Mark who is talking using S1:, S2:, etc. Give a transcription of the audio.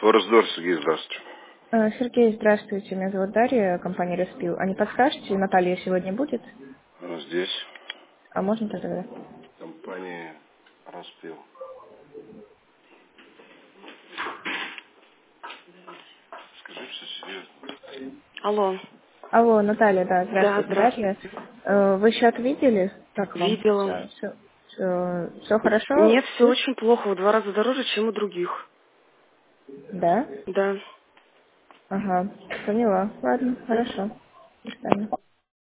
S1: Форсдор, Сергей, здравствуйте.
S2: Сергей, здравствуйте. Меня зовут Дарья, компания Респил. А не подскажете, Наталья сегодня будет?
S1: Она здесь,
S2: А можно тогда?
S1: компания Распил. Скажи все серьезно. Алло.
S2: Алло, Наталья, да,
S1: Да,
S2: здравствуйте,
S1: здравствуйте.
S2: Дарья. Вы счет видели? Как вам?
S1: Видела.
S2: Все хорошо?
S1: Нет, все очень плохо, в 2 раза дороже, чем у других.
S2: Да?
S1: Да.
S2: Ага, поняла. Ладно,
S1: Мгм.
S2: хорошо. До свидания.